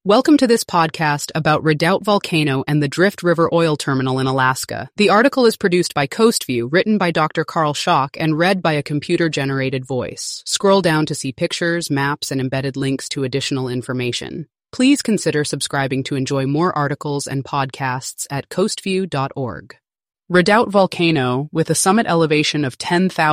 Welcome to this podcast about Redoubt Volcano and the Drift River Oil Terminal in Alaska. The article is produced by Coastview, written by Dr. Carl Schock, and read by a computer-generated voice. Scroll down to see pictures, maps, and embedded links to additional information. Please consider subscribing to enjoy more articles and podcasts at coastview.org. Redoubt Volcano, with a summit elevation of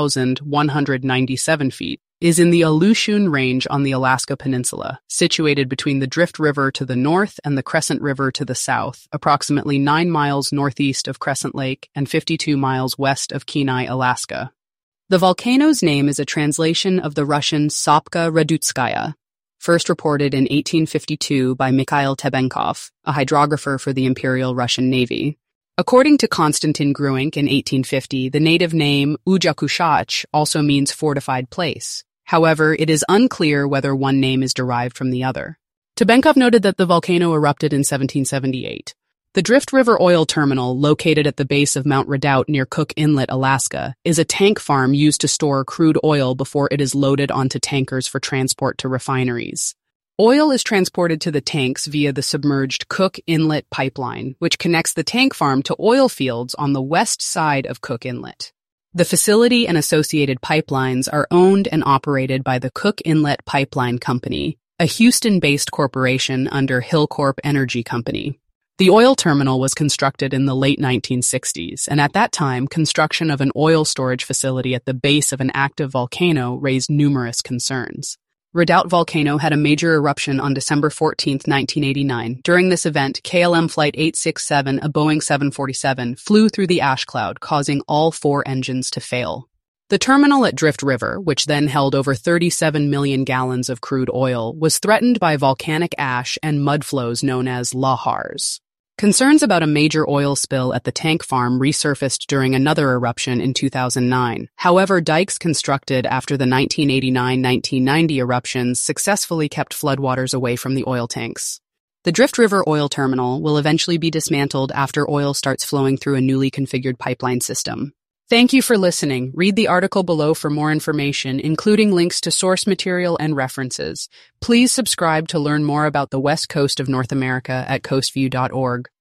10,197 feet, is in the Aleutian Range on the Alaska Peninsula, situated between the Drift River to the north and the Crescent River to the south, approximately 9 miles northeast of Crescent Lake and 52 miles west of Kenai, Alaska. The volcano's name is a translation of the Russian Sopka Redutskaya, first reported in 1852 by Mikhail Tebenkov, a hydrographer for the Imperial Russian Navy. According to Konstantin Gruink in 1850, the native name Ujakushach also means fortified place. However, it is unclear whether one name is derived from the other. Tebenkov noted that the volcano erupted in 1778. The Drift River Oil Terminal, located at the base of Mount Redoubt near Cook Inlet, Alaska, is a tank farm used to store crude oil before it is loaded onto tankers for transport to refineries. Oil is transported to the tanks via the submerged Cook Inlet pipeline, which connects the tank farm to oil fields on the west side of Cook Inlet. The facility and associated pipelines are owned and operated by the Cook Inlet Pipeline Company, a Houston-based corporation under Hilcorp Energy Company. The oil terminal was constructed in the late 1960s, and at that time, construction of an oil storage facility at the base of an active volcano raised numerous concerns. Redoubt Volcano had a major eruption on December 14, 1989. During this event, KLM Flight 867, a Boeing 747, flew through the ash cloud, causing all 4 engines to fail. The terminal at Drift River, which then held over 37 million gallons of crude oil, was threatened by volcanic ash and mud flows known as lahars. Concerns about a major oil spill at the tank farm resurfaced during another eruption in 2009. However, dikes constructed after the 1989-1990 eruptions successfully kept floodwaters away from the oil tanks. The Drift River Oil Terminal will eventually be dismantled after oil starts flowing through a newly configured pipeline system. Thank you for listening. Read the article below for more information, including links to source material and references. Please subscribe to learn more about the West Coast of North America at coastview.org.